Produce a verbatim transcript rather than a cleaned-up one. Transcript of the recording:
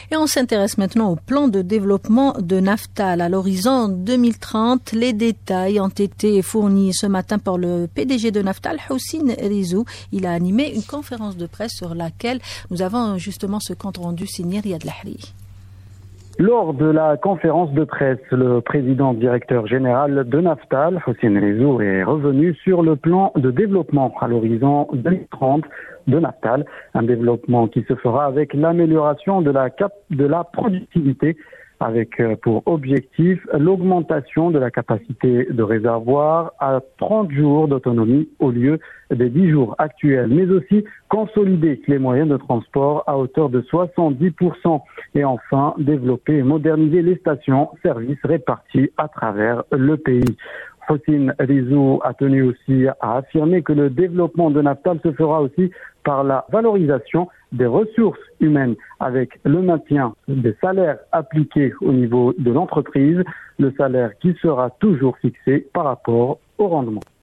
Et on s'intéresse maintenant au plan de développement de Naftal à l'horizon deux mille trente. Les détails ont été fournis ce matin par le P D G de Naftal, Houssine Rizou. Il a animé une conférence de presse sur laquelle nous avons justement ce compte rendu signé Riyad Lahri. Lors de la conférence de presse, le président directeur général de Naftal, Houssine Rizou, est revenu sur le plan de développement à l'horizon deux mille trente de Naftal, un développement qui se fera avec l'amélioration de la cap- de la productivité, avec pour objectif l'augmentation de la capacité de réservoir à trente jours d'autonomie au lieu des dix jours actuels, mais aussi consolider les moyens de transport à hauteur de soixante-dix pour cent et enfin développer et moderniser les stations-services réparties à travers le pays. Houssine Rizou a tenu aussi à affirmer que le développement de Naftal se fera aussi par la valorisation des ressources humaines avec le maintien des salaires appliqués au niveau de l'entreprise, le salaire qui sera toujours fixé par rapport au rendement.